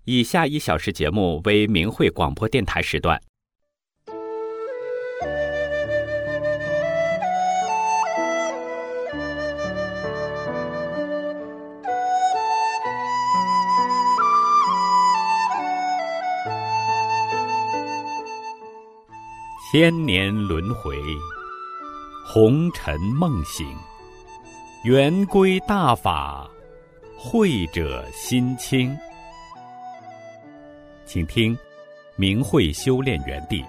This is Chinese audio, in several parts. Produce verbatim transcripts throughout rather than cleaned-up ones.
以下一小时节目为明慧广播电台时段。千年轮回，红尘梦醒，圆归大法，慧者心清。请听明慧修炼园地。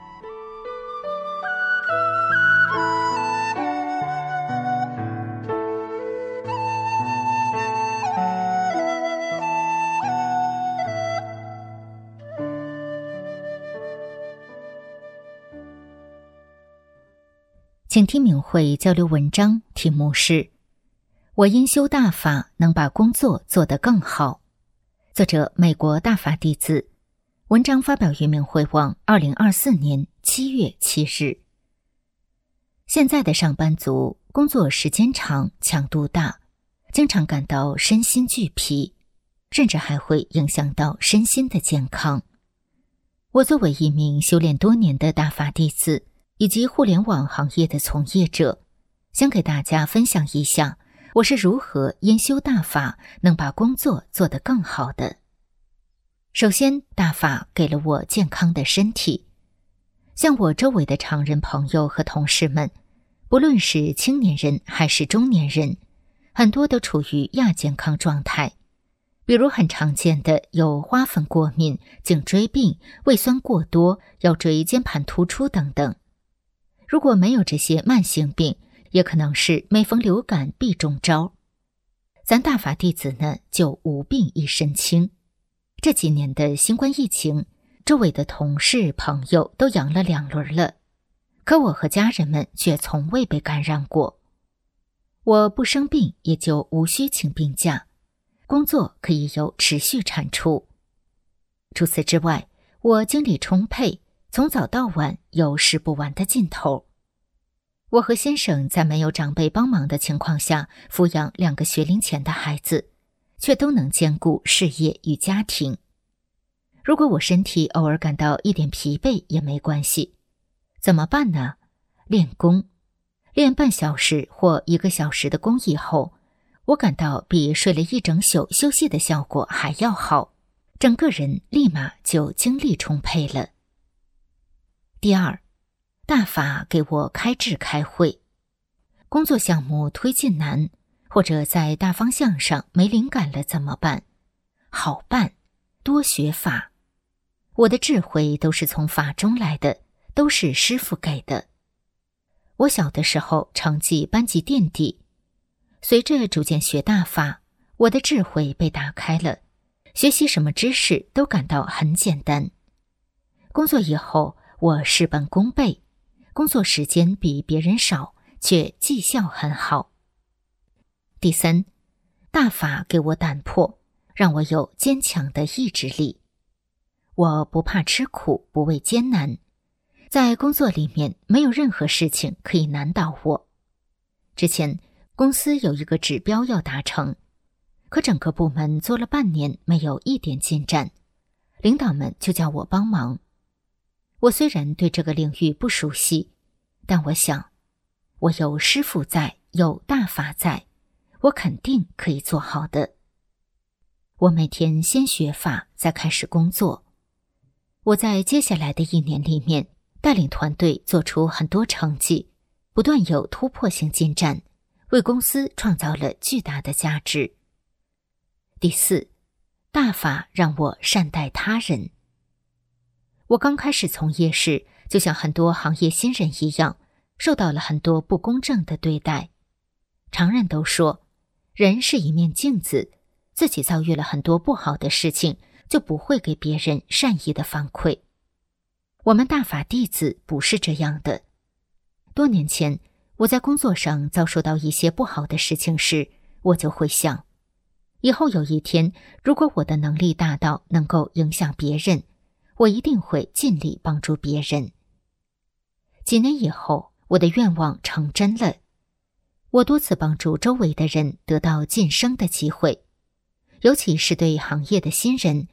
请听明慧交流文章，题目是我因修大法能把工作做得更好。作者美国大法弟子，文章发表于明慧网二零二四年七月七日。现在的上班族工作时间长，强度大，经常感到身心俱疲，甚至还会影响到身心的健康。我作为一名修炼多年的大法弟子，以及互联网行业的从业者，想给大家分享一下我是如何因修大法能把工作做得更好的。首先，大法给了我健康的身体。像我周围的常人朋友和同事们，不论是青年人还是中年人，很多都处于亚健康状态。比如很常见的有花粉过敏、颈椎病、胃酸过多、腰椎间盘突出等等。如果没有这些慢性病，也可能是每逢流感必中招。咱大法弟子呢，就无病一身轻。这几年的新冠疫情，周围的同事朋友都阳了两轮了，可我和家人们却从未被感染过。我不生病，也就无需请病假，工作可以有持续产出。除此之外，我精力充沛，从早到晚有使不完的劲头。我和先生在没有长辈帮忙的情况下，抚养两个学龄前的孩子，却都能兼顾事业与家庭。如果我身体偶尔感到一点疲惫也没关系，怎么办呢？练功，练半小时或一个小时的功以后，我感到比睡了一整宿休息的效果还要好，整个人立马就精力充沛了。第二，大法给我开智开会。工作项目推进难，或者在大方向上没灵感了怎么办？好办，多学法。我的智慧都是从法中来的，都是师父给的。我小的时候成绩班级垫底，随着逐渐学大法，我的智慧被打开了，学习什么知识都感到很简单。工作以后，我事半功倍，工作时间比别人少，却绩效很好。第三，大法给我胆魄，让我有坚强的意志力。我不怕吃苦，不畏艰难，在工作里面没有任何事情可以难倒我。之前公司有一个指标要达成，可整个部门做了半年没有一点进展，领导们就叫我帮忙。我虽然对这个领域不熟悉，但我想，我有师父在，有大法在，我肯定可以做好的。我每天先学法，再开始工作。我在接下来的一年里面，带领团队做出很多成绩，不断有突破性进展，为公司创造了巨大的价值。第四，大法让我善待他人。我刚开始从业时，就像很多行业新人一样，受到了很多不公正的对待。常人都说，人是一面镜子，自己遭遇了很多不好的事情，就不会给别人善意的反馈。我们大法弟子不是这样的。多年前，我在工作上遭受到一些不好的事情时，我就会想，以后有一天，如果我的能力大到能够影响别人，我一定会尽力帮助别人。几年以后，我的愿望成真了。我多次帮助周围的人得到晋升的机会，尤其是对行业的新人，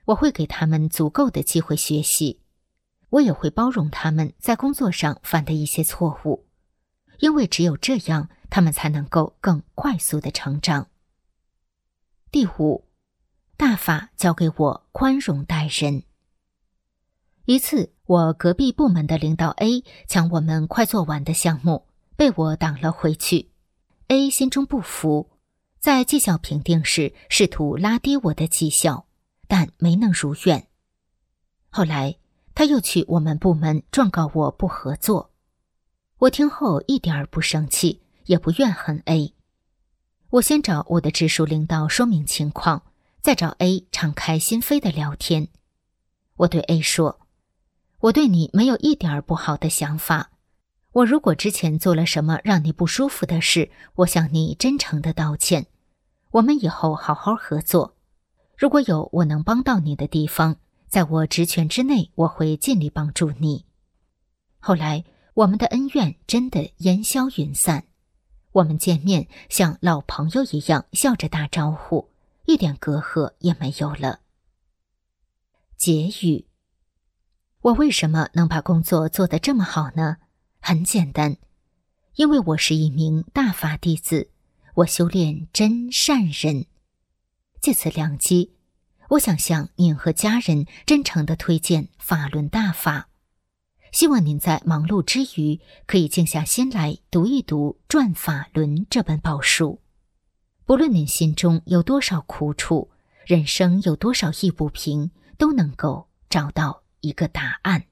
我会给他们足够的机会学习，我也会包容他们在工作上犯的一些错误，因为只有这样，他们才能够更快速的成长。第五，大法教给我宽容待人。一次，我隔壁部门的领导 A 抢我们快做完的项目，被我挡了回去。A 心中不服，在绩效评定时试图拉低我的绩效，但没能如愿。后来，他又去我们部门状告我不合作。我听后一点儿不生气，也不怨恨 A。我先找我的直属领导说明情况，再找 A 敞开心扉的聊天。我对 A 说，我对你没有一点儿不好的想法，我如果之前做了什么让你不舒服的事，我向你真诚的道歉。我们以后好好合作，如果有我能帮到你的地方，在我职权之内，我会尽力帮助你。后来，我们的恩怨真的烟消云散，我们见面像老朋友一样笑着打招呼，一点隔阂也没有了。结语：我为什么能把工作做得这么好呢？很简单，因为我是一名大法弟子，我修炼真善人。借此良机，我想向您和家人真诚地推荐法轮大法，希望您在忙碌之余可以静下心来读一读《转法轮》这本宝书。不论您心中有多少苦楚，人生有多少意不平，都能够找到一个答案。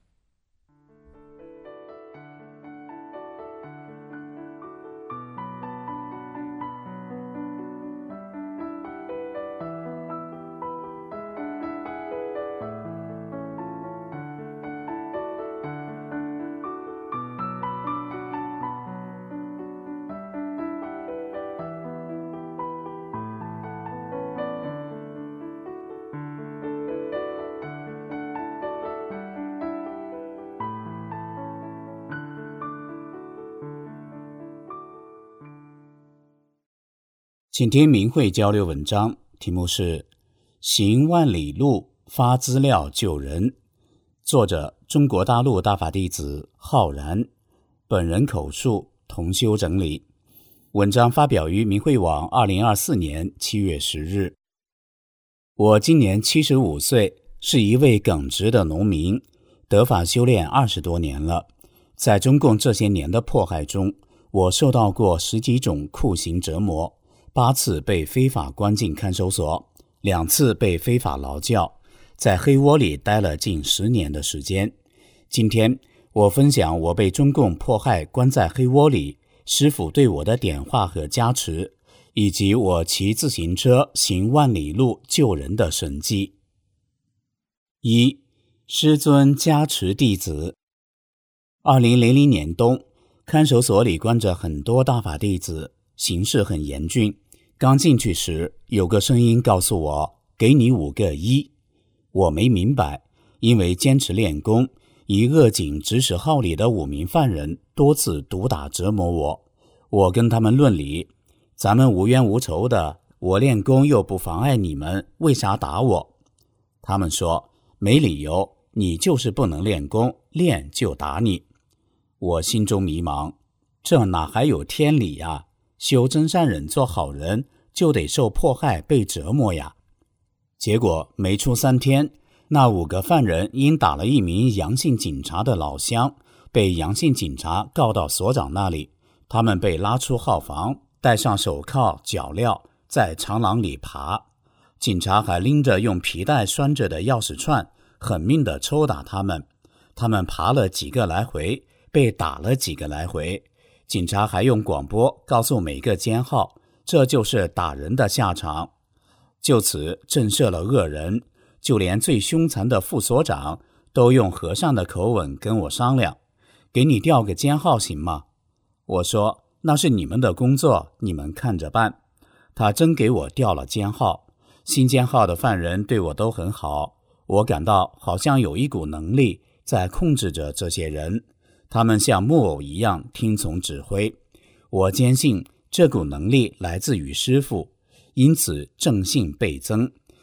请听明慧交流文章，题目是行万里路，发资料救人。作者中国大陆大法弟子浩然，本人口述，同修整理。文章发表于明慧网二零二四年七月十日。我今年七十五岁，是一位耿直的农民，得法修炼二十多年了。在中共这些年的迫害中，我受到过十几种酷刑折磨，八次被非法关进看守所，两次被非法劳教，在黑窝里待了近十年的时间。今天我分享我被中共迫害关在黑窝里，师父对我的点化和加持，以及我骑自行车行万里路救人的神迹。一、师尊加持弟子。二零零零年冬，看守所里关着很多大法弟子，形势很严峻。刚进去时，有个声音告诉我，给你五个一。我没明白，因为坚持练功，以恶警指使号里的五名犯人多次毒打折磨我。我跟他们论理，咱们无冤无仇的，我练功又不妨碍你们，为啥打我？他们说，没理由，你就是不能练功，练就打你。我心中迷茫，这哪还有天理呀？修真善忍做好人，就得受迫害被折磨呀。结果没出三天，那五个犯人因打了一名阳性警察的老乡，被阳性警察告到所长那里。他们被拉出号房，戴上手铐脚镣，在长廊里爬。警察还拎着用皮带拴着的钥匙串，狠命地抽打他们。他们爬了几个来回，被打了几个来回。警察还用广播告诉每个监号，这就是打人的下场。就此震慑了恶人，就连最凶残的副所长都用和善的口吻跟我商量，给你调个监号行吗？我说，那是你们的工作，你们看着办。他真给我调了监号。新监号的犯人对我都很好，我感到好像有一股能力在控制着这些人，他们像木偶一样听从指挥。我坚信这股能力来自于师父，因此正信倍增，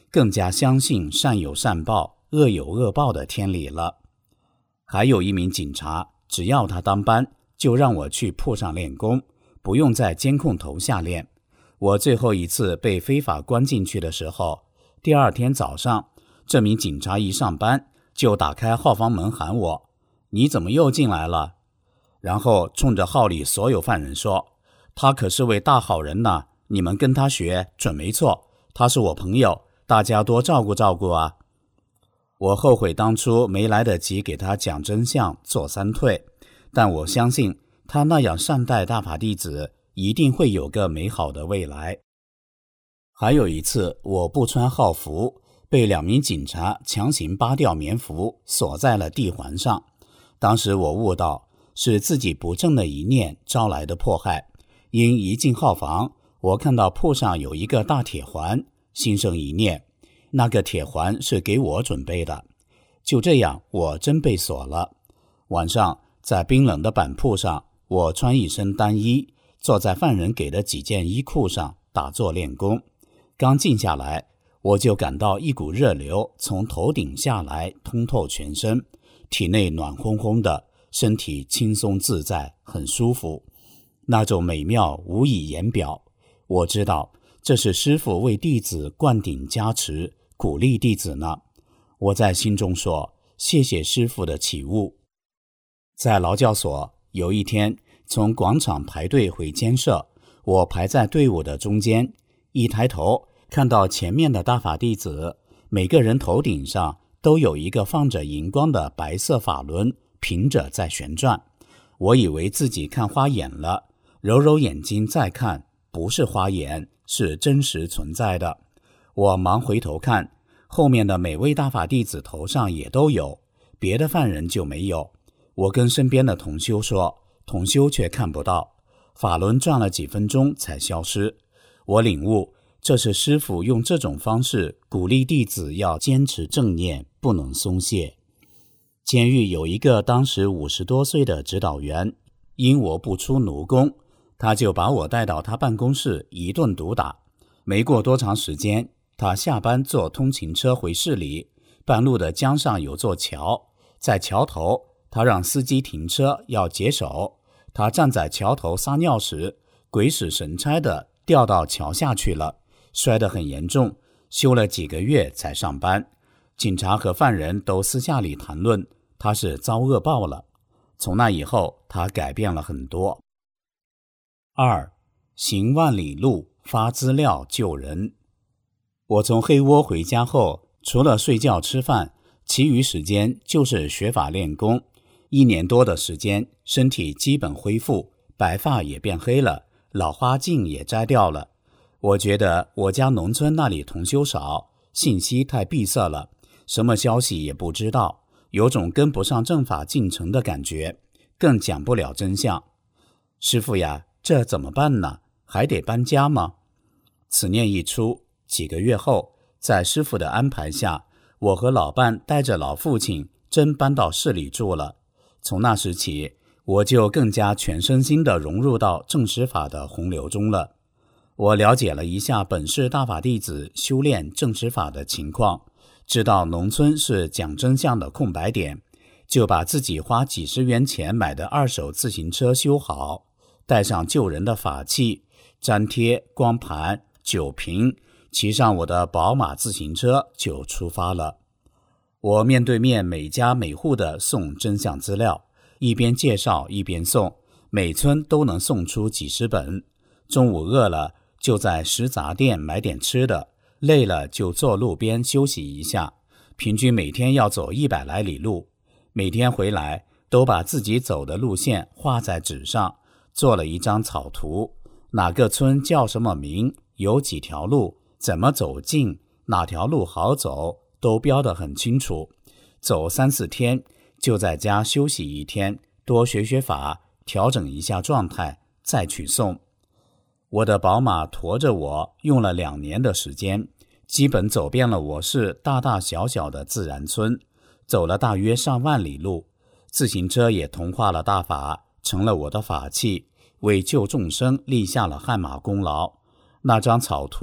更加相信善有善报、恶有恶报的天理了。还有一名警察，只要他当班，就让我去铺上练功，不用在监控头下练。我最后一次被非法关进去的时候，第二天早上，这名警察一上班就打开号房门喊我：你怎么又进来了？然后冲着号里所有犯人说：他可是位大好人呢，你们跟他学准没错，他是我朋友，大家多照顾照顾啊。我后悔当初没来得及给他讲真相做三退，但我相信他那样善待大法弟子，一定会有个美好的未来。还有一次，我不穿号服，被两名警察强行扒掉棉服，锁在了地环上。当时我悟到，是自己不正的一念招来的迫害。因一进号房，我看到铺上有一个大铁环，心生一念，那个铁环是给我准备的。就这样，我真被锁了。晚上，在冰冷的板铺上，我穿一身单衣，坐在犯人给的几件衣裤上打坐练功。刚静下来，我就感到一股热流从头顶下来，通透全身，体内暖烘烘的，身体轻松自在，很舒服。那种美妙无以言表。我知道这是师父为弟子灌顶加持，鼓励弟子呢。我在心中说，谢谢师父的启悟。在劳教所，有一天从广场排队回监舍，我排在队伍的中间，一抬头看到前面的大法弟子，每个人头顶上都有一个放着荧光的白色法轮，平着在旋转。我以为自己看花眼了，揉揉眼睛再看，不是花眼，是真实存在的。我忙回头看，后面的每位大法弟子头上也都有，别的犯人就没有。我跟身边的同修说，同修却看不到，法轮转了几分钟才消失。我领悟，这是师父用这种方式鼓励弟子要坚持正念，不能松懈。监狱有一个当时五十多岁的指导员，因我不出奴工，他就把我带到他办公室一顿毒打。没过多长时间，他下班坐通勤车回市里，半路的江上有座桥，在桥头他让司机停车要解手，他站在桥头撒尿时，鬼使神差的掉到桥下去了，摔得很严重，休了几个月才上班。警察和犯人都私下里谈论，他是遭恶报了。从那以后，他改变了很多。二，行万里路，发资料救人。我从黑窝回家后，除了睡觉吃饭，其余时间就是学法练功。一年多的时间，身体基本恢复，白发也变黑了，老花镜也摘掉了。我觉得我家农村那里同修少，信息太闭塞了，什么消息也不知道，有种跟不上正法进程的感觉，更讲不了真相。师父呀，这怎么办呢？还得搬家吗？此念一出，几个月后，在师父的安排下，我和老伴带着老父亲真搬到市里住了。从那时起，我就更加全身心地融入到正实法的洪流中了。我了解了一下本市大法弟子修炼正实法的情况，知道农村是讲真相的空白点，就把自己花几十元钱买的二手自行车修好，带上救人的法器、粘贴、光盘、酒瓶，骑上我的宝马自行车就出发了。我面对面每家每户的送真相资料，一边介绍一边送，每村都能送出几十本。中午饿了就在食杂店买点吃的，累了就坐路边休息一下，平均每天要走一百来里路。每天回来都把自己走的路线画在纸上，做了一张草图，哪个村叫什么名，有几条路，怎么走近，哪条路好走，都标得很清楚。走三四天就在家休息一天，多学学法，调整一下状态，再去送。我的宝马驮着我用了两年的时间，基本走遍了我市大大小小的自然村，走了大约上万里路。自行车也同化了大法，成了我的法器，为救众生立下了汗马功劳。那张草图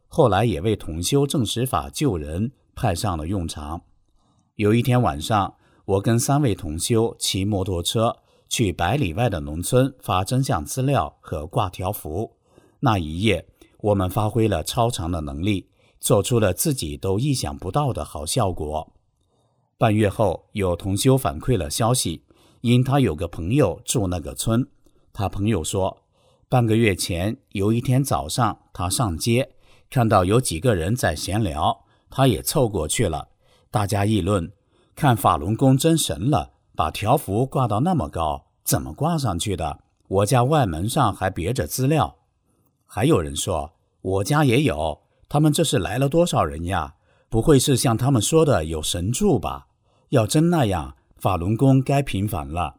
后来也为同修正实法救人派上了用场。有一天晚上，我跟三位同修骑摩托车去百里外的农村发真相资料和挂条幅。那一夜，我们发挥了超常的能力，做出了自己都意想不到的好效果。半月后，有同修反馈了消息，因他有个朋友住那个村，他朋友说，半个月前有一天早上，他上街看到有几个人在闲聊，他也凑过去了。大家议论，看法轮功真神了，把条幅挂到那么高，怎么挂上去的？我家外门上还别着资料。还有人说，我家也有，他们这是来了多少人呀？不会是像他们说的有神助吧？要真那样，法轮功该平反了。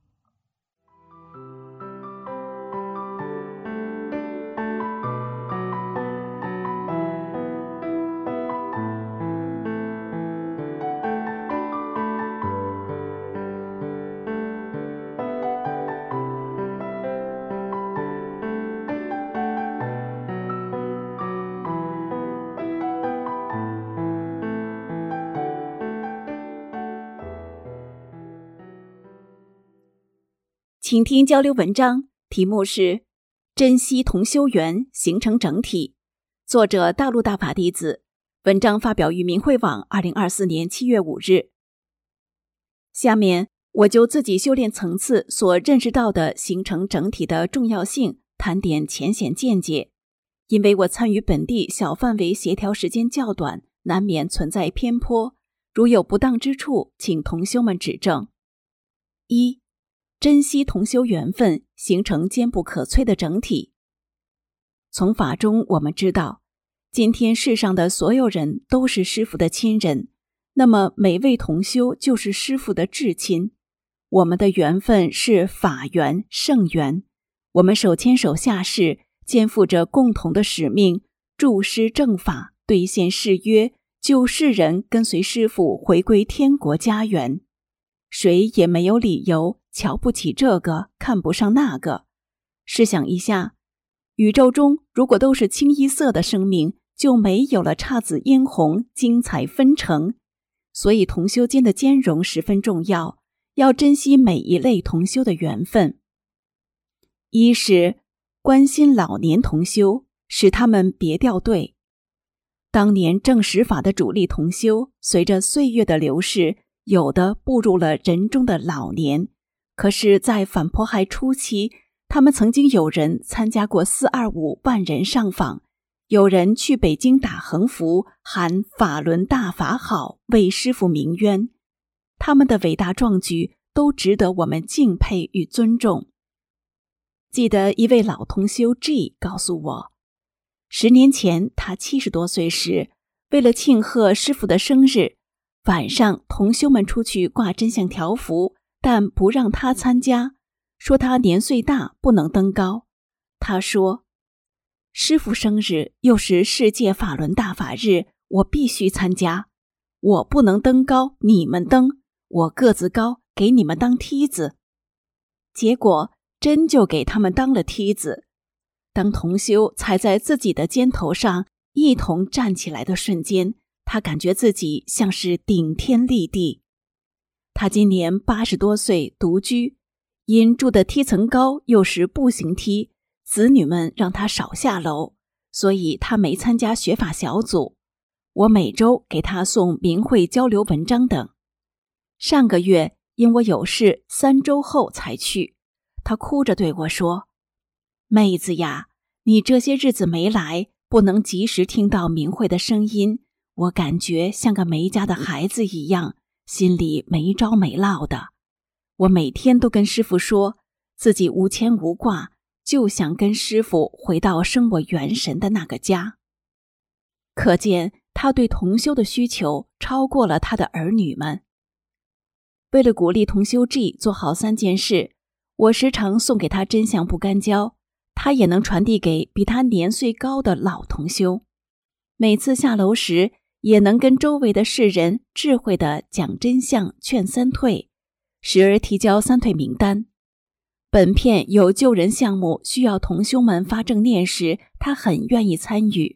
请听交流文章，题目是珍惜同修缘，形成整体，作者大陆大法弟子，文章发表于明慧网二零二四年七月五日。下面我就自己修炼层次所认识到的形成整体的重要性谈点浅显见解。因为我参与本地小范围协调时间较短，难免存在偏颇，如有不当之处，请同修们指正。一、珍惜同修缘分，形成坚不可摧的整体。从法中我们知道，今天世上的所有人都是师父的亲人，那么每位同修就是师父的至亲。我们的缘分是法缘、圣缘，我们手牵手下世，肩负着共同的使命，助师正法，兑现誓约，救世人跟随师父回归天国家园。谁也没有理由瞧不起这个，看不上那个。试想一下，宇宙中如果都是清一色的生命，就没有了姹紫嫣红，精彩纷呈。所以同修间的兼容十分重要，要珍惜每一类同修的缘分。一是关心老年同修，使他们别掉队。当年正实法的主力同修，随着岁月的流逝，有的步入了人中的老年，可是在反迫害初期，他们曾经有人参加过四二五万人上访，有人去北京打横幅，喊法轮大法好，为师父鸣冤。他们的伟大壮举都值得我们敬佩与尊重。记得一位老同修 G 告诉我，十年前他七十多岁时，为了庆贺师父的生日，晚上同修们出去挂真相条幅，但不让他参加，说他年岁大不能登高。他说，师父生日又是世界法轮大法日，我必须参加，我不能登高，你们登，我个子高，给你们当梯子。结果真就给他们当了梯子。当同修踩在自己的肩头上一同站起来的瞬间，他感觉自己像是顶天立地。他今年八十多岁，独居，因住的梯层高，又是步行梯，子女们让他少下楼，所以他没参加学法小组。我每周给他送明慧交流文章等。上个月因我有事，三周后才去。他哭着对我说，妹子呀，你这些日子没来，不能及时听到明慧的声音，我感觉像个没家的孩子一样，心里没着没落的。我每天都跟师父说，自己无牵无挂，就想跟师父回到生我元神的那个家。可见他对同修的需求超过了他的儿女们。为了鼓励同修 G 做好三件事，我时常送给他真相不干胶，他也能传递给比他年岁高的老同修。每次下楼时，也能跟周围的世人智慧地讲真相，劝三退，时而提交三退名单。本片有救人项目需要同修们发正念时，他很愿意参与，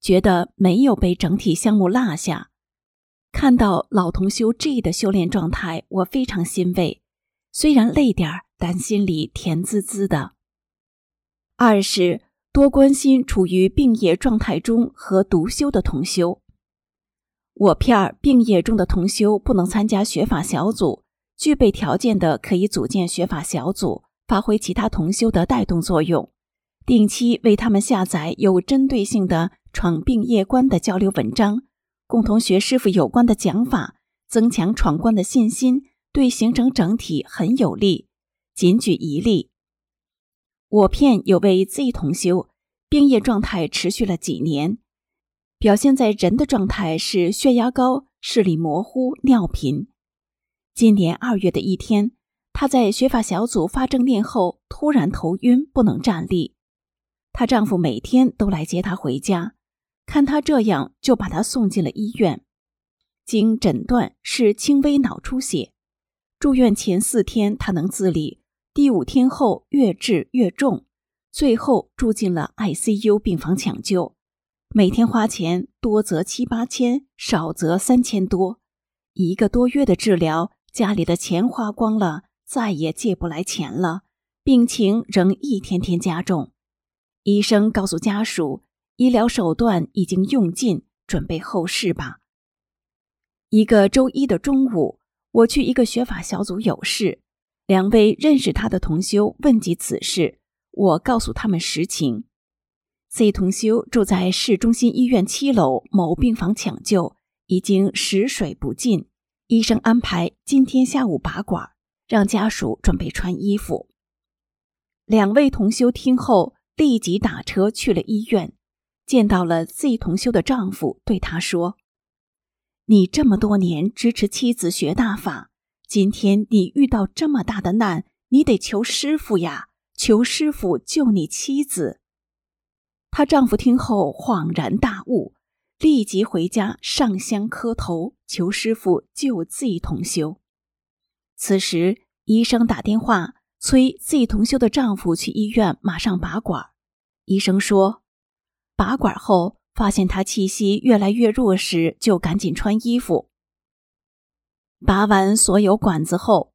觉得没有被整体项目落下。看到老同修 G 的修炼状态，我非常欣慰，虽然累点儿，但心里甜滋滋的。二是多关心处于病业状态中和独修的同修。我片病业中的同修不能参加学法小组，具备条件的可以组建学法小组，发挥其他同修的带动作用，定期为他们下载有针对性的闯病业关的交流文章，共同学师父有关的讲法，增强闯关的信心，对形成整体很有利。仅举一例，我片有位 Z 同修，病业状态持续了几年，表现在人的状态是血压高、视力模糊、尿频。今年二月的一天，她在学法小组发正念后突然头晕，不能站立。她丈夫每天都来接她回家，看她这样就把她送进了医院。经诊断是轻微脑出血，住院前四天她能自理，第五天后越治越重，最后住进了 I C U 病房抢救。每天花钱多则七八千，少则三千多。一个多月的治疗，家里的钱花光了，再也借不来钱了，病情仍一天天加重。医生告诉家属，医疗手段已经用尽，准备后事吧。一个周一的中午，我去一个学法小组有事，两位认识他的同修问及此事，我告诉他们实情。C 同修住在市中心医院七楼某病房抢救，已经食水不进，医生安排今天下午拔管，让家属准备穿衣服。两位同修听后立即打车去了医院，见到了 Z 同修的丈夫，对他说：你这么多年支持妻子学大法，今天你遇到这么大的难，你得求师父呀，求师父救你妻子。她丈夫听后恍然大悟，立即回家上香磕头，求师父救 Z 同修。此时医生打电话催 Z 同修的丈夫去医院马上拔管。医生说，拔管后发现她气息越来越弱时，就赶紧穿衣服。拔完所有管子后，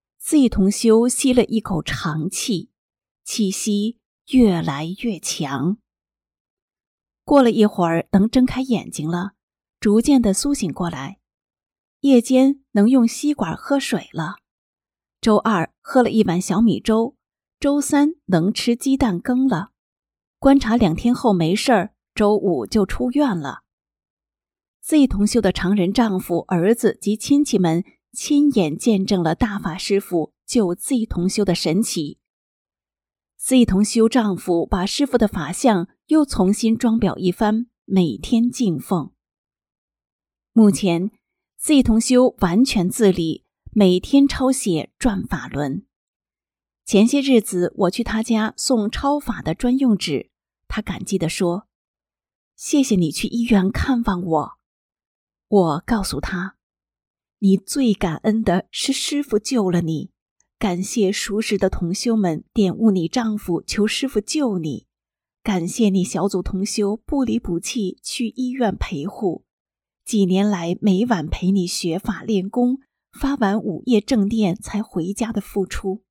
Z 同修吸了一口长气，气息越来越强。过了一会儿能睁开眼睛了，逐渐地苏醒过来。夜间能用吸管喝水了。周二喝了一碗小米粥，周三能吃鸡蛋羹了。观察两天后没事儿，周五就出院了。Z 同修的常人丈夫、儿子及亲戚们亲眼见证了大法师父救 Z 同修的神奇。Z 同修丈夫把师父的法相又重新装裱一番，每天敬奉。目前 Z 同修完全自理，每天抄写转法轮。前些日子我去他家送抄法的专用纸，他感激地说：谢谢你去医院看望我。我告诉他，你最感恩的是师父救了你，感谢熟识的同修们点悟你丈夫求师父救你，感谢你小组同修不离不弃去医院陪护，几年来每晚陪你学法练功，发完午夜正念才回家的付出。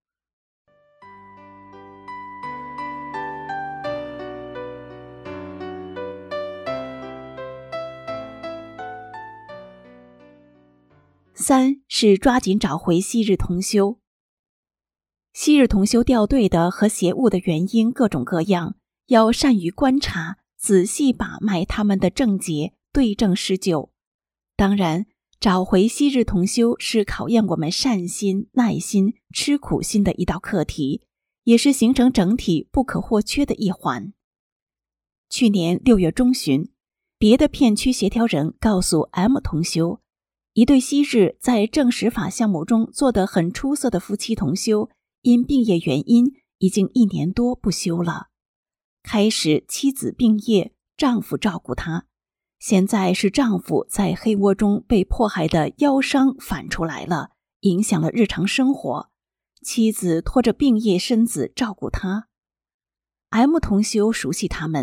三是抓紧找回昔日同修。昔日同修掉队的和邪物的原因各种各样，要善于观察，仔细把脉他们的症结，对症施救。当然，找回昔日同修是考验我们善心、耐心、吃苦心的一道课题，也是形成整体不可或缺的一环。去年六月中旬，别的片区协调人告诉 M 同修，一对昔日在正实法项目中做得很出色的夫妻同修，因病业原因已经一年多不修了。开始妻子病业，丈夫照顾她，现在是丈夫在黑窝中被迫害的腰伤反出来了，影响了日常生活，妻子拖着病业身子照顾他。M 同修熟悉他们，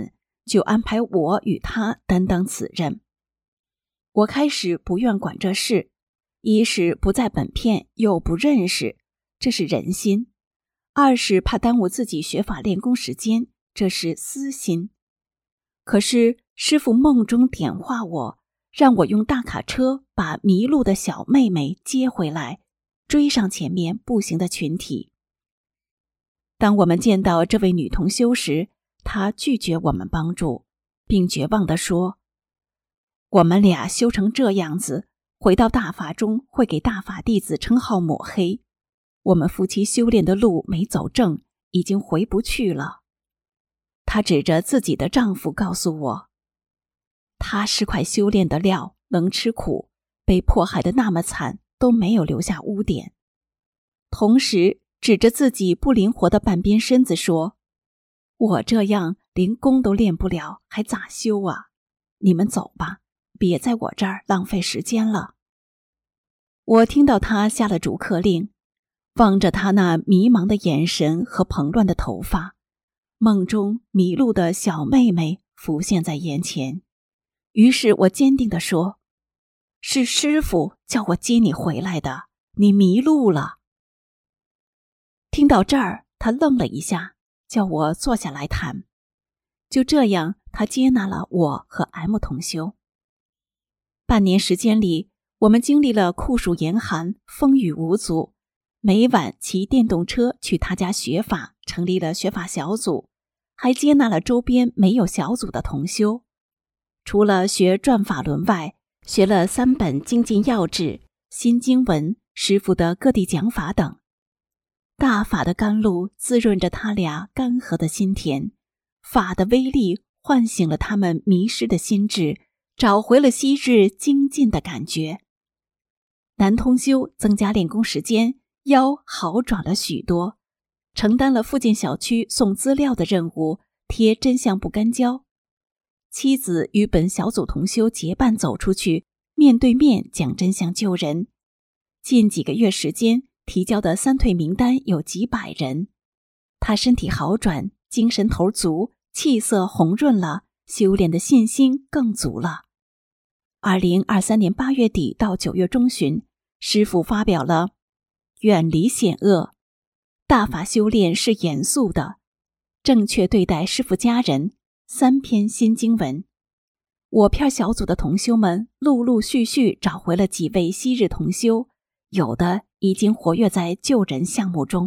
就安排我与他担当此任。我开始不愿管这事，一是不在本片又不认识，这是人心；二是怕耽误自己学法练功时间，这是私心。可是师父梦中点化我，让我用大卡车把迷路的小妹妹接回来，追上前面步行的群体。当我们见到这位女同修时，她拒绝我们帮助，并绝望地说：我们俩修成这样子，回到大法中会给大法弟子称号抹黑，我们夫妻修炼的路没走正，已经回不去了。她指着自己的丈夫告诉我，他是块修炼的料，能吃苦，被迫害得那么惨，都没有留下污点。同时指着自己不灵活的半边身子说，我这样连功都练不了，还咋修啊？你们走吧，别在我这儿浪费时间了。我听到他下了逐客令，望着他那迷茫的眼神和蓬乱的头发，梦中迷路的小妹妹浮现在眼前。于是我坚定地说，是师父叫我接你回来的，你迷路了。听到这儿，他愣了一下，叫我坐下来谈。就这样，他接纳了我和 M 同修。半年时间里，我们经历了酷暑严寒，风雨无阻，每晚骑电动车去他家学法，成立了学法小组，还接纳了周边没有小组的同修。除了学转法轮外，学了三本精进要旨、新经文、师父的各地讲法等。大法的甘露滋润着他俩干涸的心田，法的威力唤醒了他们迷失的心智，找回了昔日精进的感觉。男同修增加练功时间，腰好转了许多，承担了附近小区送资料的任务，贴真相不干胶。妻子与本小组同修结伴走出去，面对面讲真相救人。近几个月时间，提交的三退名单有几百人。他身体好转，精神头足，气色红润了，修炼的信心更足了。二零二三年八月底到九月中旬，师父发表了远离险恶，大法修炼是严肃的，正确对待师父家人三篇新经文。我片小组的同修们陆陆续续找回了几位昔日同修，有的已经活跃在救人项目中。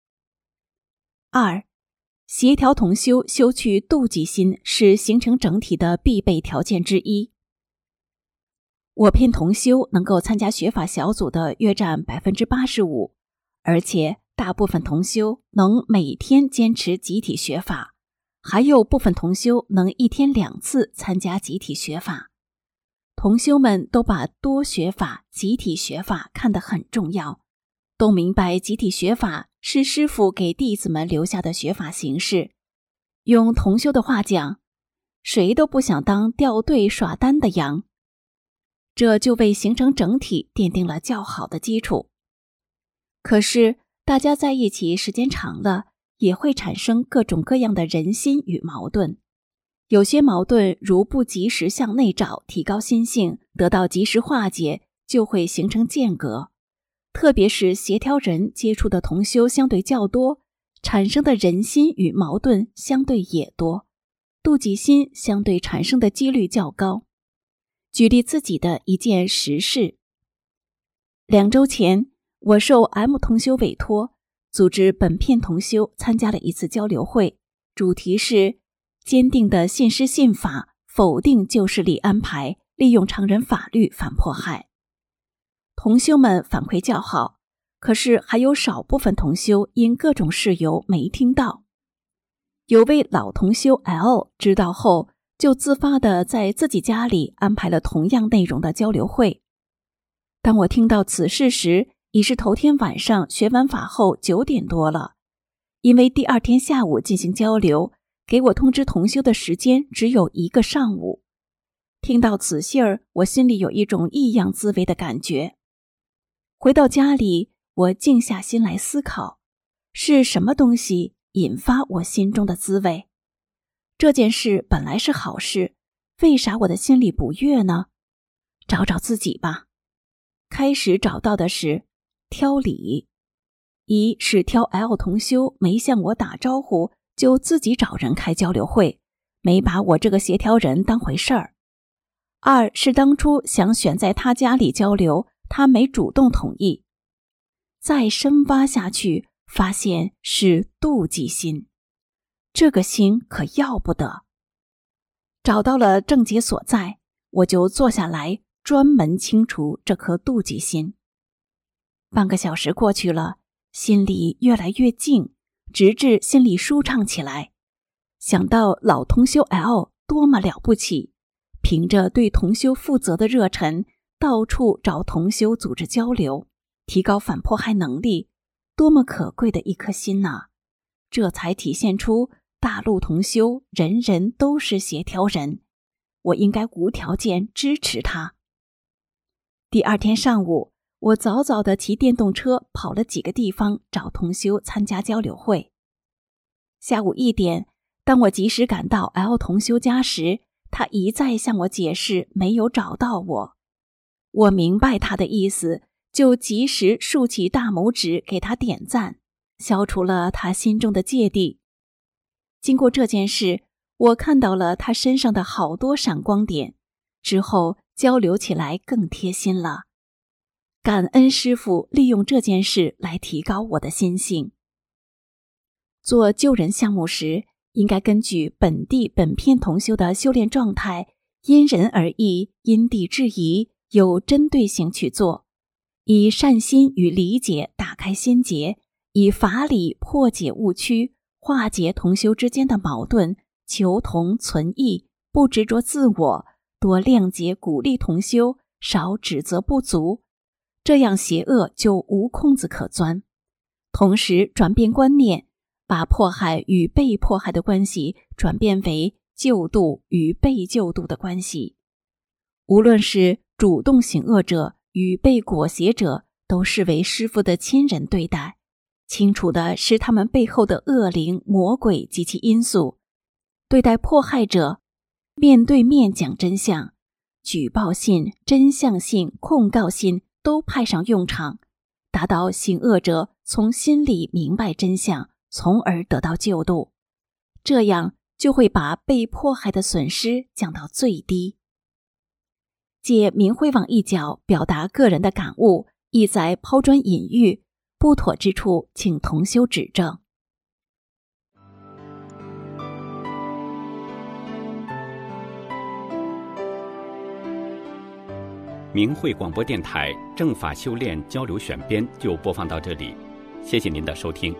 二，协调同修修去妒忌心是形成整体的必备条件之一。我片同修能够参加学法小组的约占 百分之八十五， 而且大部分同修能每天坚持集体学法，还有部分同修能一天两次参加集体学法。同修们都把多学法、集体学法看得很重要，都明白集体学法是师父给弟子们留下的学法形式。用同修的话讲，谁都不想当掉队耍单的羊，这就为形成整体奠定了较好的基础。可是大家在一起时间长了，也会产生各种各样的人心与矛盾。有些矛盾如不及时向内找，提高心性，得到及时化解，就会形成间隔。特别是协调人接触的同修相对较多，产生的人心与矛盾相对也多，妒忌心相对产生的几率较高。举例自己的一件实事。两周前，我受 M 同修委托，组织本片同修参加了一次交流会，主题是坚定的信师信法，否定旧势力安排，利用常人法律反迫害。同修们反馈较好，可是还有少部分同修因各种事由没听到。有位老同修 L 知道后，就自发地在自己家里安排了同样内容的交流会。当我听到此事时，已是头天晚上学完法后九点多了。因为第二天下午进行交流，给我通知同修的时间只有一个上午。听到此信儿，我心里有一种异样滋味的感觉。回到家里，我静下心来思考，是什么东西引发我心中的滋味？ 这件事本来是好事，为啥我的心里不悦呢？找找自己吧。开始找到的是挑理，一是挑 L 同修没向我打招呼就自己找人开交流会，没把我这个协调人当回事儿；二是当初想选在他家里交流，他没主动同意。再深挖下去，发现是妒忌心，这个心可要不得。找到了症结所在，我就坐下来专门清除这颗妒忌心。半个小时过去了，心里越来越静，直至心里舒畅起来。想到老同修 L 多么了不起，凭着对同修负责的热忱，到处找同修组织交流，提高反迫害能力，多么可贵的一颗心啊！这才体现出大陆同修人人都是协调人，我应该无条件支持他。第二天上午，我早早地骑电动车跑了几个地方找同修参加交流会。下午一点，当我及时赶到 L 同修家时，他一再向我解释没有找到我。我明白他的意思，就及时竖起大拇指给他点赞，消除了他心中的芥蒂。经过这件事，我看到了他身上的好多闪光点，之后交流起来更贴心了。感恩师父利用这件事来提高我的心性。做救人项目时，应该根据本地本片同修的修炼状态，因人而异，因地制宜，有针对性去做，以善心与理解打开心结，以法理破解误区，化解同修之间的矛盾，求同存异，不执着自我，多谅解鼓励同修，少指责不足，这样邪恶就无空子可钻。同时转变观念，把迫害与被迫害的关系转变为救度与被救度的关系。无论是主动行恶者与被裹挟者，都视为师父的亲人对待，清楚的是他们背后的恶灵、魔鬼及其因素。对待迫害者，面对面讲真相，举报信、真相信、控告信都派上用场，达到行恶者从心里明白真相，从而得到救度。这样就会把被迫害的损失降到最低。借明慧网一角表达个人的感悟，意在抛砖引玉，不妥之处请同修指正。 明慧广播电台正法修炼交流选编就播放到这里，谢谢您的收听。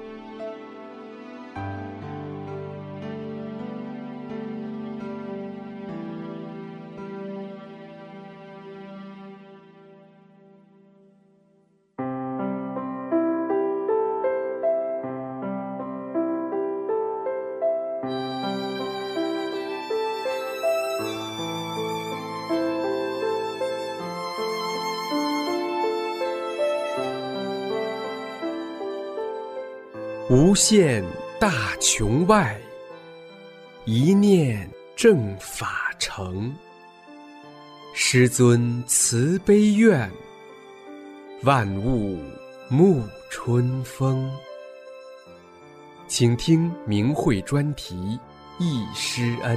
无限大穹外，一念正法成。师尊慈悲愿，万物沐春风。请听明慧专题忆师恩。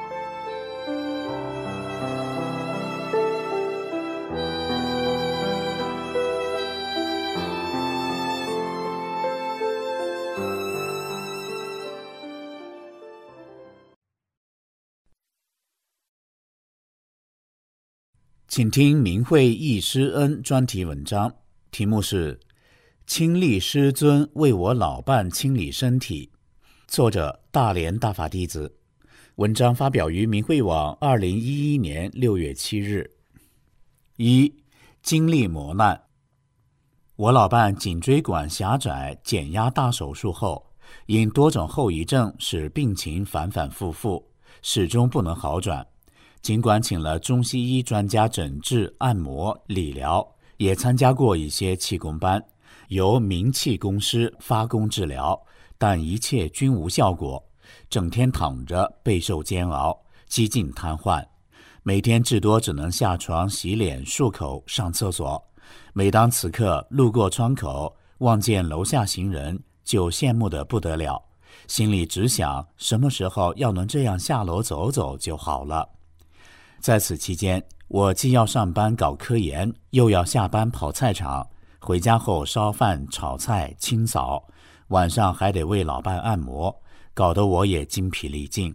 请听明慧忆师恩专题文章，题目是亲历师尊为我老伴清理身体，作者大连大法弟子。文章发表于明慧网二零一一年六月七日。一、经历磨难。我老伴颈椎管狭窄减压大手术后，因多种后遗症使病情反反复复，始终不能好转。尽管请了中西医专家诊治、按摩、理疗，也参加过一些气功班，由名气功师发功治疗，但一切均无效果， 整天躺着备受煎熬，几近瘫痪，每天至多只能下床洗脸漱口上厕所。每当此刻路过窗口，望见楼下行人，就羡慕得不得了，心里只想什么时候要能这样下楼走走就好了。在此期间，我既要上班搞科研，又要下班跑菜场，回家后烧饭炒菜清扫，晚上还得为老伴按摩，搞得我也精疲力尽。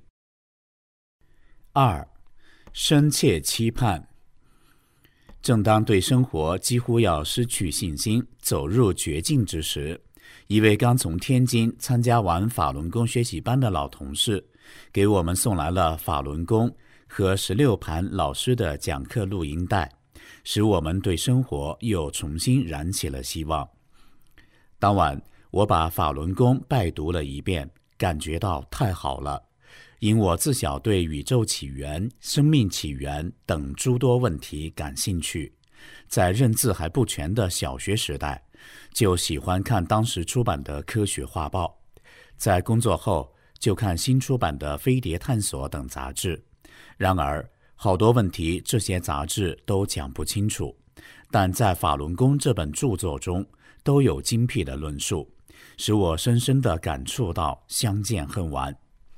二，深切期盼。正当对生活几乎要失去信心，走入绝境之时，一位刚从天津参加完法轮功学习班的老同事，给我们送来了法轮功和十六盘老师的讲课录音带，使我们对生活又重新燃起了希望。当晚，我把法轮功拜读了一遍，感觉到太好了。因我自小对宇宙起源、生命起源等诸多问题感兴趣，在认字还不全的小学时代，就喜欢看当时出版的科学画报，在工作后就看新出版的《飞碟探索》等杂志。然而，好多问题这些杂志都讲不清楚，但在《法轮功》这本著作中都有精辟的论述，使我深深地感触到相见恨晚。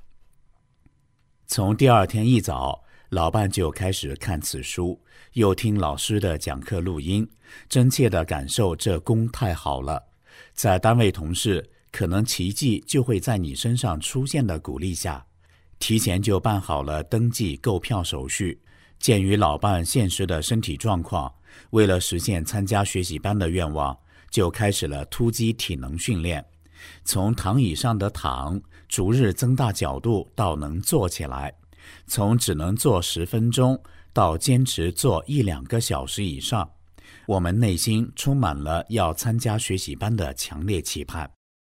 从第二天一早，老伴就开始看此书，又听老师的讲课录音，真切地感受这功太好了。在单位同事可能奇迹就会在你身上出现的鼓励下，提前就办好了登记购票手续。鉴于老伴现实的身体状况，为了实现参加学习班的愿望，就开始了突击体能训练，从躺椅上的躺逐日增大角度到能坐起来，从只能坐十分钟到坚持坐一两个小时以上。我们内心充满了要参加学习班的强烈期盼。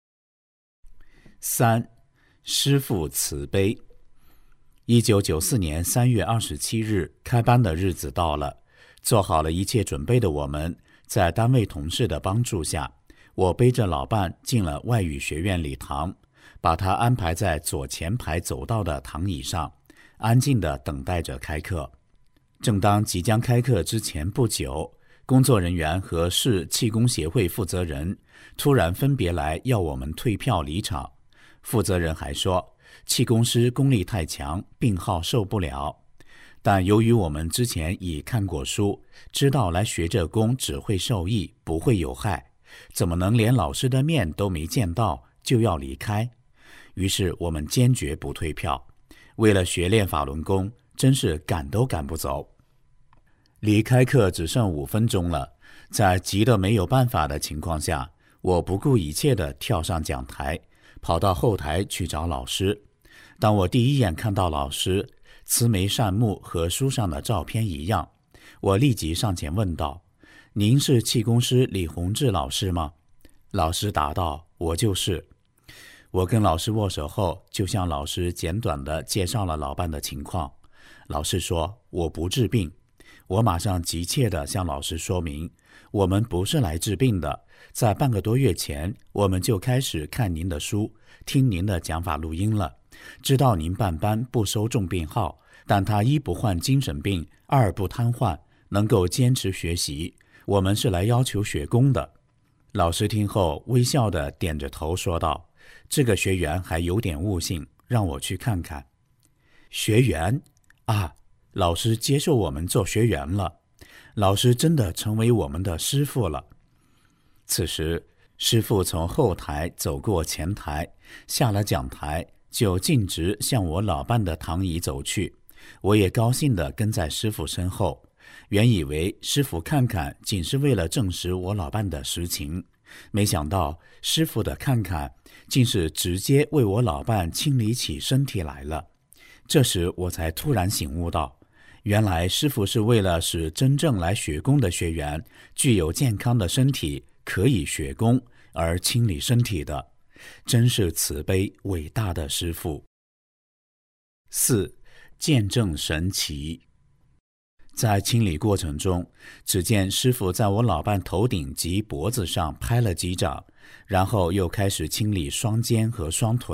三，师父慈悲。一九九四年三月二十七日，开班的日子到了，做好了一切准备的我们，在单位同事的帮助下，我背着老伴进了外语学院礼堂，把他安排在左前排走道的躺椅上，安静地等待着开课。正当即将开课之前不久，工作人员和市气功协会负责人突然分别来要我们退票离场。负责人还说，气功师功力太强，病号受不了。但由于我们之前已看过书，知道来学这功只会受益，不会有害，怎么能连老师的面都没见到就要离开？于是我们坚决不退票。为了学练法轮功，真是赶都赶不走。离开课只剩五分钟了，在急得没有办法的情况下，我不顾一切地跳上讲台，跑到后台去找老师。当我第一眼看到老师，慈眉善目和书上的照片一样，我立即上前问道：“您是气功师李洪志老师吗？”老师答道：“我就是。”我跟老师握手后，就向老师简短地介绍了老伴的情况。老师说：“我不治病。”我马上急切地向老师说明，我们不是来治病的，在半个多月前，我们就开始看您的书，听您的讲法录音了，知道您办班不收重病号，但他一不患精神病，二不瘫痪，能够坚持学习，我们是来要求学功的。老师听后微笑地点着头说道：“这个学员还有点悟性，让我去看看。”学员啊，老师接受我们做学员了，老师真的成为我们的师父了。此时，师父从后台走过前台，下了讲台，就径直向我老伴的躺椅走去。我也高兴地跟在师父身后。原以为师父看看仅是为了证实我老伴的实情，没想到师父的看看竟是直接为我老伴清理起身体来了。这时我才突然醒悟到，原来师父是为了使真正来学功的学员具有健康的身体，可以学功而清理身体的，真是慈悲伟大的师父。四，见证神奇。在清理过程中，只见师父在我老伴头顶及脖子上拍了几掌，然后又开始清理双肩和双腿，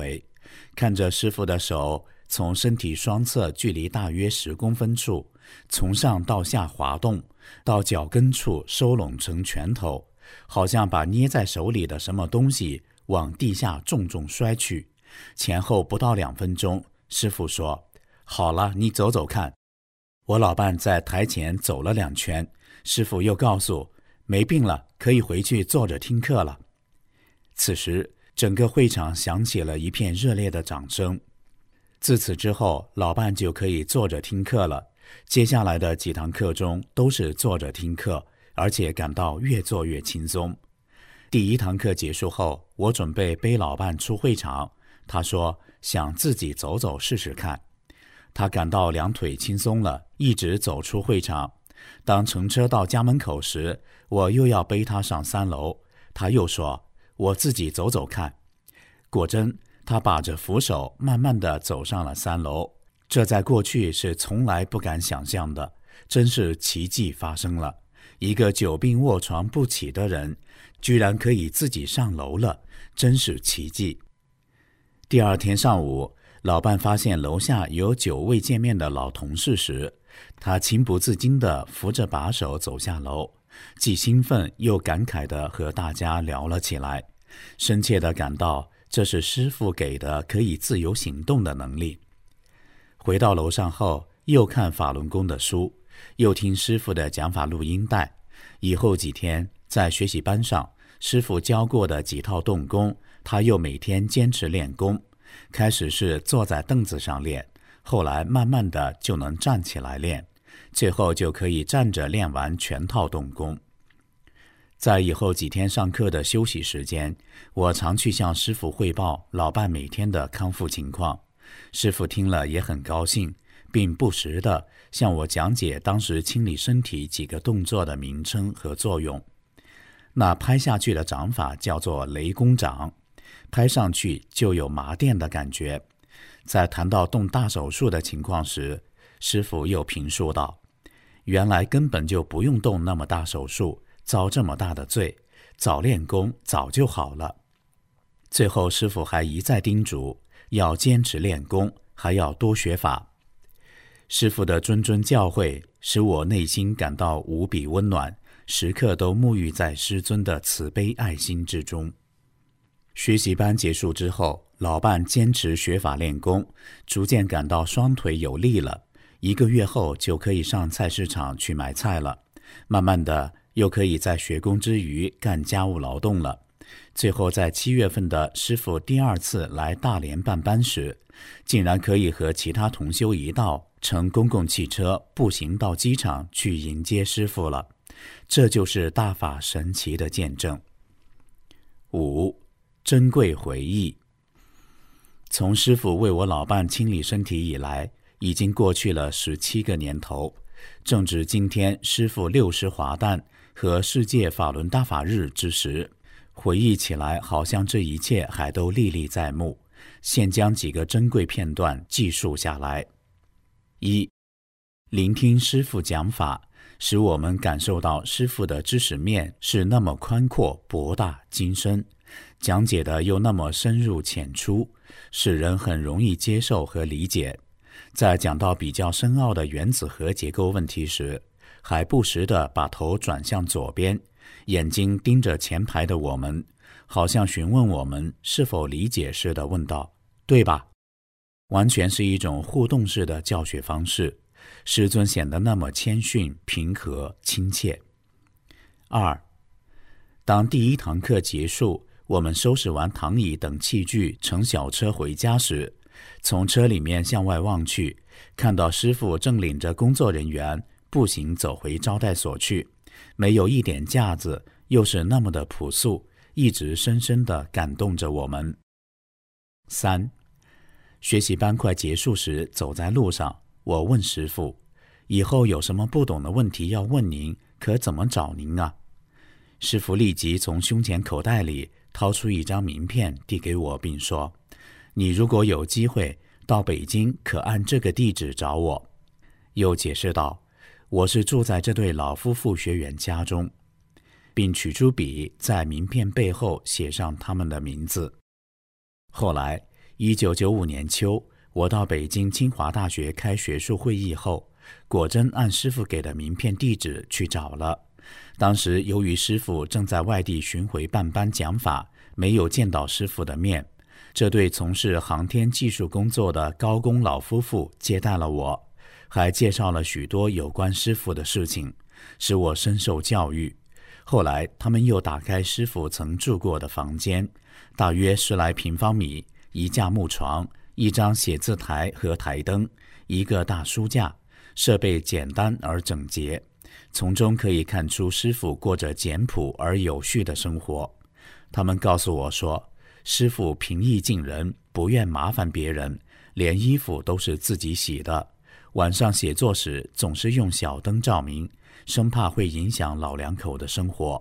看着师傅的手从身体双侧距离大约十公分处，从上到下滑动，到脚跟处收拢成拳头，好像把捏在手里的什么东西往地下重重摔去。前后不到两分钟，师傅说：好了，你走走看。我老伴在台前走了两圈，师傅又告诉没病了，可以回去坐着听课了。此时整个会场响起了一片热烈的掌声。自此之后，老伴就可以坐着听课了。接下来的几堂课中都是坐着听课，而且感到越坐越轻松。第一堂课结束后，我准备背老伴出会场，他说想自己走走试试看。他感到两腿轻松了，一直走出会场。当乘车到家门口时，我又要背他上三楼，他又说我自己走走看。果真，他把着扶手慢慢地走上了三楼，这在过去是从来不敢想象的，真是奇迹发生了。一个久病卧床不起的人，居然可以自己上楼了，真是奇迹。第二天上午，老伴发现楼下有久未见面的老同事时，他情不自禁地扶着把手走下楼，既兴奋又感慨地和大家聊了起来，深切地感到这是师父给的可以自由行动的能力。回到楼上后，又看法轮功的书，又听师父的讲法录音带。以后几天在学习班上，师父教过的几套动功，他又每天坚持练功。开始是坐在凳子上练，后来慢慢的就能站起来练，最后就可以站着练完全套动功。在以后几天上课的休息时间，我常去向师父汇报老伴每天的康复情况。师父听了也很高兴，并不时地向我讲解当时清理身体几个动作的名称和作用。那拍下去的掌法叫做雷公掌，拍上去就有麻电的感觉。在谈到动大手术的情况时，师父又评述道：原来根本就不用动那么大手术，遭这么大的罪，早练功早就好了。最后师父还一再叮嘱要坚持练功，还要多学法。师父的谆谆教诲使我内心感到无比温暖，时刻都沐浴在师尊的慈悲爱心之中。学习班结束之后，老伴坚持学法练功，逐渐感到双腿有力了，一个月后就可以上菜市场去买菜了，慢慢的又可以在学功之余干家务劳动了。最后在七月份的师父第二次来大连办班时，竟然可以和其他同修一道乘公共汽车步行到机场去迎接师父了。这就是大法神奇的见证。五、珍贵回忆。从师父为我老伴清理身体以来，已经过去了十七个年头，正值今天师父六十华诞和世界法轮大法日之时，回忆起来好像这一切还都历历在目。现将几个珍贵片段记述下来。一、聆听师父讲法，使我们感受到师父的知识面是那么宽阔博大精深，讲解的又那么深入浅出，使人很容易接受和理解。在讲到比较深奥的原子核结构问题时，还不时地把头转向左边，眼睛盯着前排的我们，好像询问我们是否理解似的问道：对吧？完全是一种互动式的教学方式，师尊显得那么谦逊、平和、亲切。二、当第一堂课结束，我们收拾完躺椅等器具，乘小车回家时，从车里面向外望去，看到师父正领着工作人员步行走回招待所去，没有一点架子，又是那么的朴素，一直深深地感动着我们。三、学习班快结束时，走在路上，我问师父：以后有什么不懂的问题要问您，可怎么找您啊？师父立即从胸前口袋里掏出一张名片递给我，并说：你如果有机会到北京，可按这个地址找我。又解释道：我是住在这对老夫妇学员家中，并取出笔在名片背后写上他们的名字。后来一九九五年秋，我到北京清华大学开学术会议后，果真按师傅给的名片地址去找了。当时由于师傅正在外地巡回办班讲法，没有见到师傅的面，这对从事航天技术工作的高工老夫妇接待了我，还介绍了许多有关师傅的事情，使我深受教育。后来他们又打开师傅曾住过的房间，大约十来平方米，一架木床，一张写字台和台灯，一个大书架，设备简单而整洁，从中可以看出师傅过着简朴而有序的生活。他们告诉我说，师傅平易近人，不愿麻烦别人，连衣服都是自己洗的。晚上写作时总是用小灯照明，生怕会影响老两口的生活。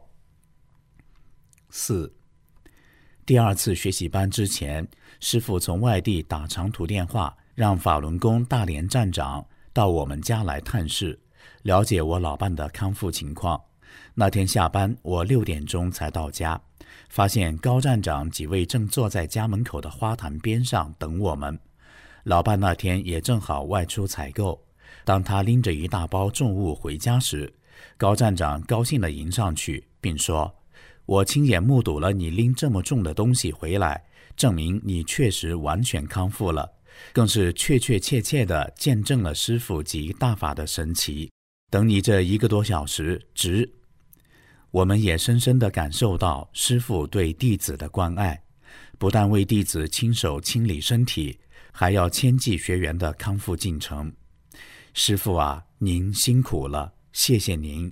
四，第二次学习班之前，师傅从外地打长途电话，让法轮功大连站长到我们家来探视，了解我老伴的康复情况。那天下班，我六点钟才到家，发现高站长几位正坐在家门口的花坛边上等我们。老伴那天也正好外出采购，当他拎着一大包重物回家时，高站长高兴地迎上去，并说：“我亲眼目睹了你拎这么重的东西回来，证明你确实完全康复了，更是确确切切地见证了师父及大法的神奇。等你这一个多小时，值。”我们也深深地感受到师父对弟子的关爱，不但为弟子亲手清理身体，还要牵记学员的康复进程。师父啊，您辛苦了，谢谢您。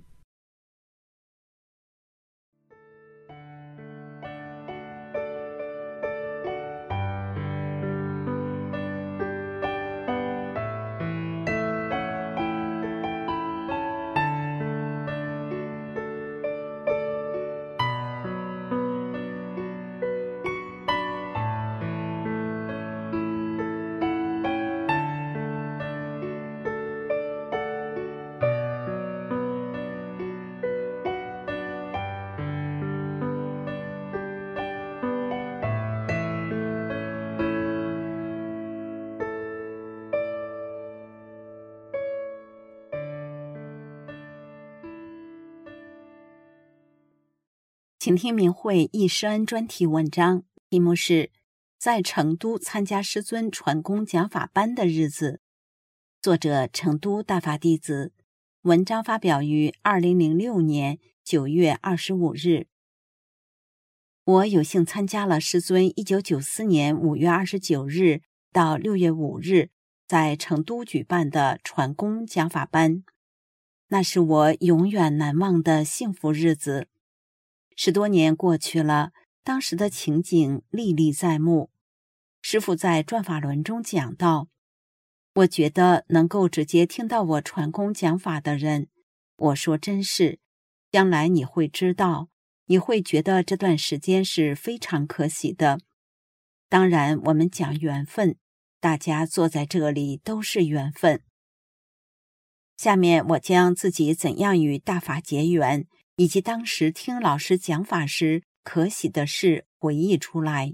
请听明慧易师恩专题文章，题目是在成都参加师尊传功讲法班的日子，作者成都大法弟子，文章发表于二零零六年九月二十五日。我有幸参加了师尊一九九四年五月二十九日到六月五日在成都举办的传功讲法班，那是我永远难忘的幸福日子。十多年过去了，当时的情景历历在目。师父在转法轮中讲到，我觉得能够直接听到我传功讲法的人，我说真是，将来你会知道，你会觉得这段时间是非常可喜的。当然我们讲缘分，大家坐在这里都是缘分。下面我将自己怎样与大法结缘，以及当时听老师讲法时可喜的事回忆出来。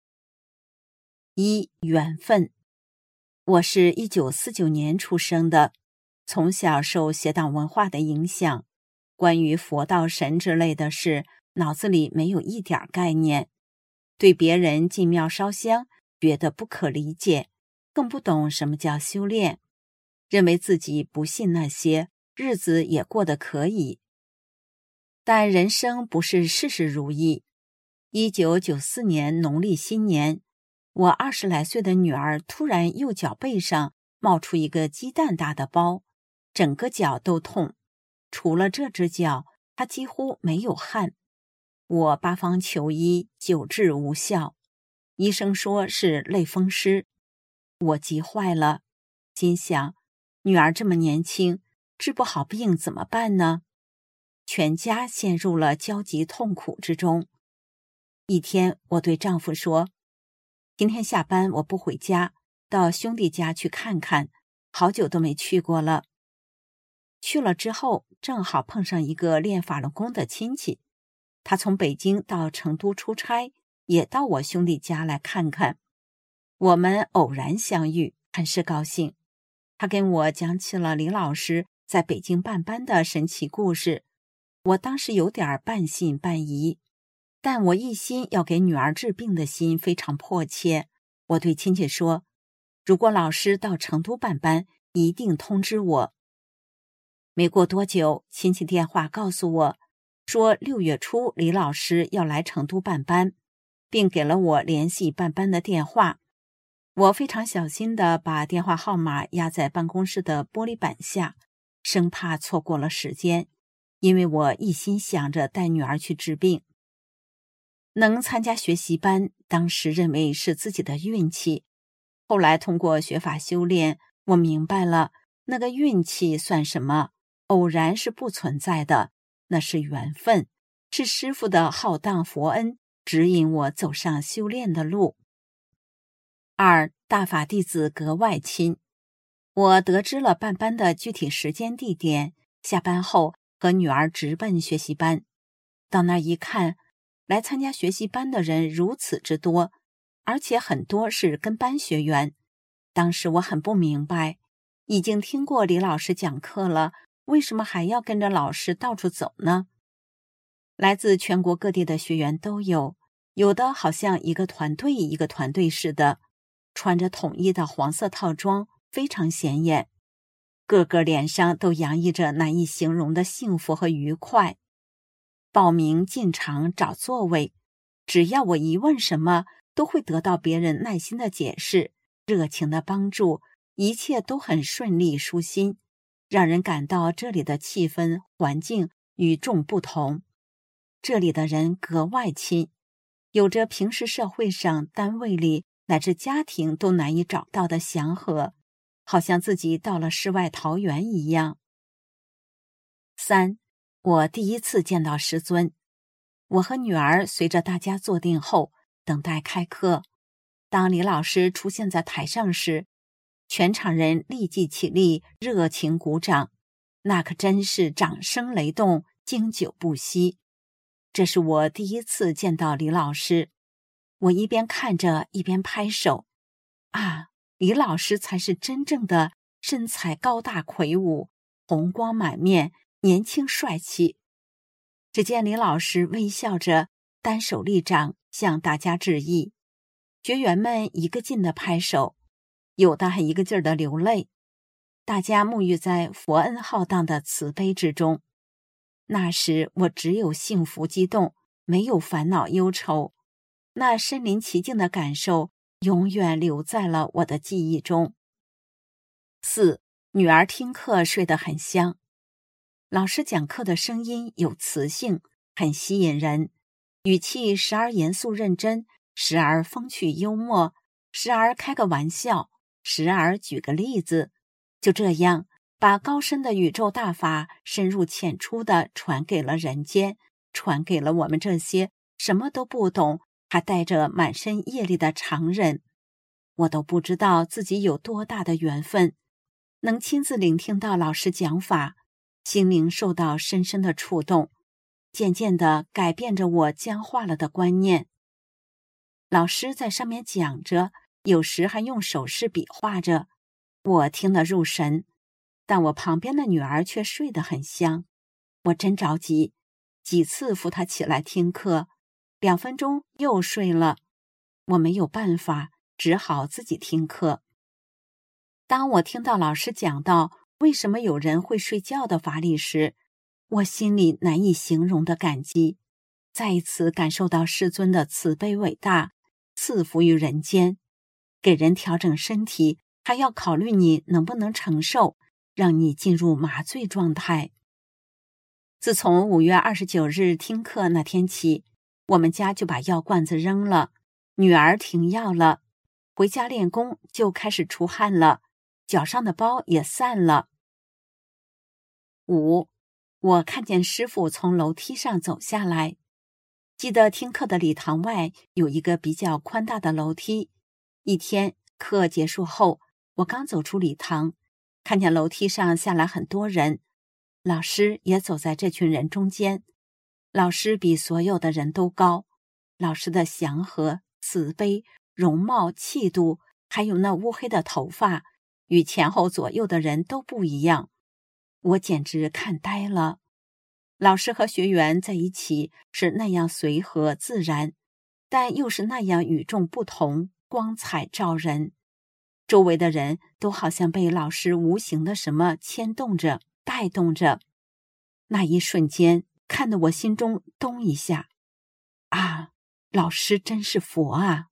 一、缘分。我是一九四九年出生的，从小受邪党文化的影响，关于佛道神之类的事，脑子里没有一点概念，对别人进庙烧香觉得不可理解，更不懂什么叫修炼，认为自己不信那些，日子也过得可以。但人生不是事事如意。一九九四年农历新年，我二十来岁的女儿突然右脚背上冒出一个鸡蛋大的包，整个脚都痛，除了这只脚，她几乎没有汗。我八方求医，久治无效，医生说是类风湿。我急坏了，心想，女儿这么年轻，治不好病怎么办呢？全家陷入了焦急痛苦之中。一天，我对丈夫说，今天下班我不回家，到兄弟家去看看，好久都没去过了。去了之后，正好碰上一个练法轮功的亲戚，他从北京到成都出差，也到我兄弟家来看看。 我们偶然相遇，很是高兴。他跟我讲起了李老师在北京办班的神奇故事，我当时有点半信半疑，但我一心要给女儿治病的心非常迫切。我对亲戚说，如果老师到成都办班，一定通知我。没过多久，亲戚电话告诉我说六月初李老师要来成都办班，并给了我联系办班的电话。我非常小心地把电话号码压在办公室的玻璃板下，生怕错过了时间，因为我一心想着带女儿去治病。能参加学习班，当时认为是自己的运气，后来通过学法修炼，我明白了，那个运气算什么，偶然是不存在的，那是缘分，是师父的浩荡佛恩指引我走上修炼的路。二，大法弟子格外亲。我得知了办班的具体时间地点，下班后和女儿直奔学习班。到那儿一看，来参加学习班的人如此之多，而且很多是跟班学员。当时我很不明白，已经听过李老师讲课了，为什么还要跟着老师到处走呢？来自全国各地的学员都有，有的好像一个团队一个团队似的，穿着统一的黄色套装，非常显眼，个个脸上都洋溢着难以形容的幸福和愉快。报名进场找座位，只要我一问什么，都会得到别人耐心的解释，热情的帮助，一切都很顺利舒心，让人感到这里的气氛环境与众不同。这里的人格外亲，有着平时社会上、单位里乃至家庭都难以找到的祥和，好像自己到了世外桃源一样。三，我第一次见到师尊。我和女儿随着大家坐定后，等待开课。当李老师出现在台上时，全场人立即起立，热情鼓掌，那可真是掌声雷动，经久不息。这是我第一次见到李老师，我一边看着一边拍手。啊，李老师才是真正的身材高大魁梧，红光满面，年轻帅气。只见李老师微笑着，单手立掌向大家致意，学员们一个劲的拍手，有的还一个劲儿的流泪。大家沐浴在佛恩浩荡的慈悲之中。那时我只有幸福激动，没有烦恼忧愁，那身临其境的感受永远留在了我的记忆中。四，女儿听课睡得很香。老师讲课的声音有磁性，很吸引人，语气时而严肃认真，时而风趣幽默，时而开个玩笑，时而举个例子，就这样把高深的宇宙大法深入浅出地传给了人间，传给了我们这些什么都不懂还带着满身业力的常人。我都不知道自己有多大的缘分，能亲自聆听到老师讲法，心灵受到深深的触动，渐渐地改变着我僵化了的观念。老师在上面讲着，有时还用手势比划着，我听得入神，但我旁边的女儿却睡得很香。我真着急，几次扶她起来听课，两分钟又睡了。我没有办法，只好自己听课。当我听到老师讲到为什么有人会睡觉的法理时，我心里难以形容的感激，再一次感受到师尊的慈悲伟大，赐福于人间，给人调整身体还要考虑你能不能承受，让你进入麻醉状态。自从五月二十九日听课那天起，我们家就把药罐子扔了，女儿停药了，回家练功就开始出汗了，脚上的包也散了。五，我看见师父从楼梯上走下来。记得听课的礼堂外有一个比较宽大的楼梯。一天课结束后，我刚走出礼堂，看见楼梯上下来很多人，老师也走在这群人中间。老师比所有的人都高，老师的祥和、慈悲、容貌、气度还有那乌黑的头发，与前后左右的人都不一样，我简直看呆了。老师和学员在一起是那样随和自然，但又是那样与众不同，光彩照人。周围的人都好像被老师无形的什么牵动着，带动着。那一瞬间，看得我心中咚一下，啊，老师真是佛啊！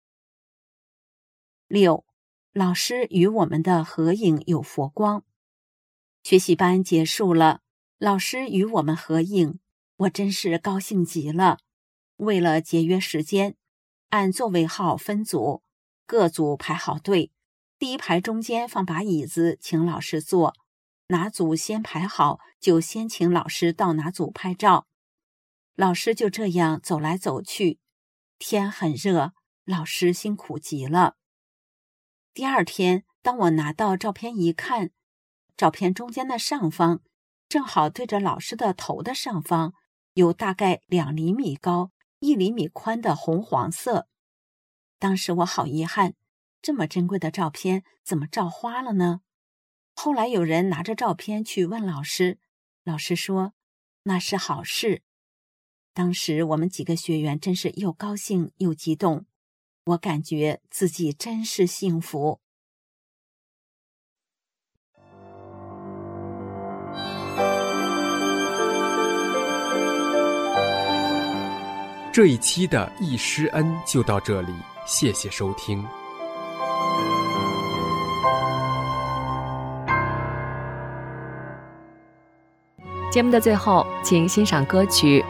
六，老师与我们的合影有佛光。学习班结束了，老师与我们合影，我真是高兴极了。为了节约时间，按座位号分组，各组排好队，第一排中间放把椅子，请老师坐。哪组先排好，就先请老师到哪组拍照。老师就这样走来走去，天很热，老师辛苦极了。第二天，当我拿到照片一看，照片中间的上方，正好对着老师的头的上方，有大概两厘米高、一厘米宽的红黄色。当时我好遗憾，这么珍贵的照片怎么照花了呢？后来有人拿着照片去问老师，老师说那是好事。当时我们几个学员真是又高兴又激动，我感觉自己真是幸福。 这一期的忆师恩就到这里，谢谢收听。 节目的最后，请欣赏歌曲。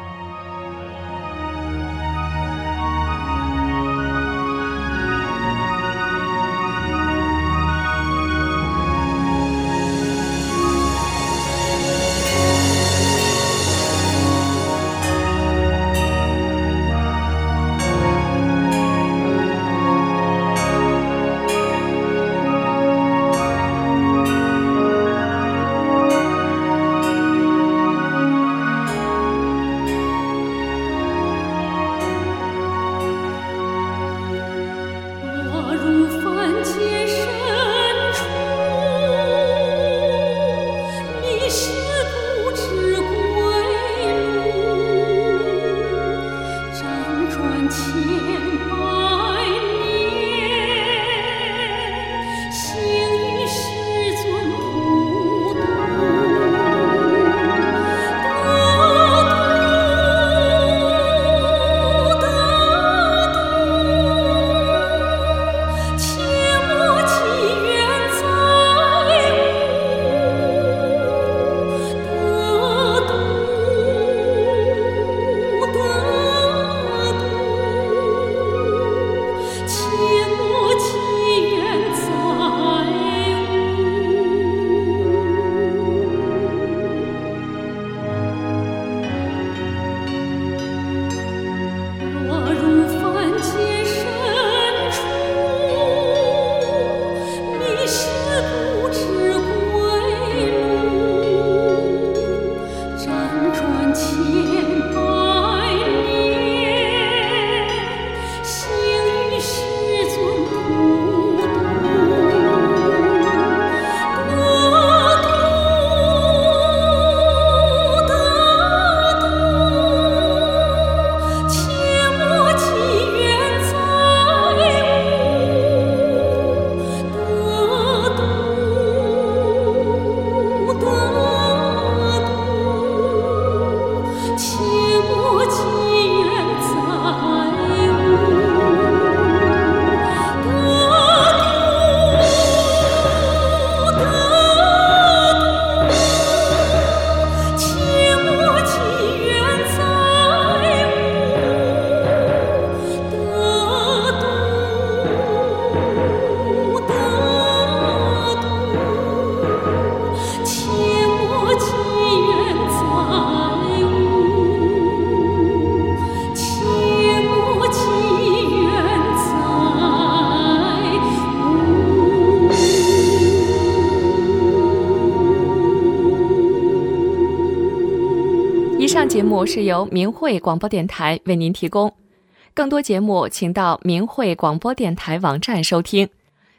以上节目是由明慧广播电台为您提供，更多节目请到明慧广播电台网站收听。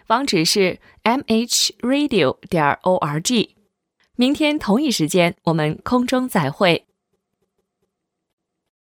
网址是 m h radio 点 org。明天同一时间，我们空中再会。